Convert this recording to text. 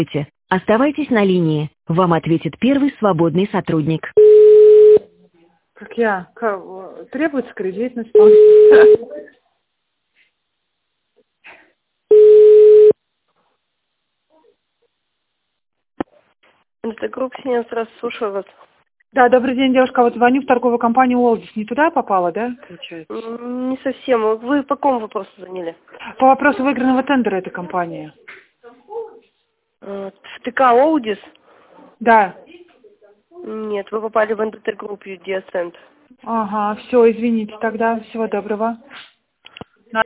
Оставайтесь на линии. Вам ответит первый свободный сотрудник. Требуется кредитность. Это группа Синец, раз слушаю вас. Да, добрый день, девушка. Вот звоню в торговую компанию «Олдис». Не туда попала, да, получается? Не совсем. Вы по какому вопросу звонили? По вопросу выигранного тендера этой компании. В ТК «Олдис»? Да. Нет, вы попали в НТТ группу «Диасент». Ага, все, извините тогда. Всего доброго.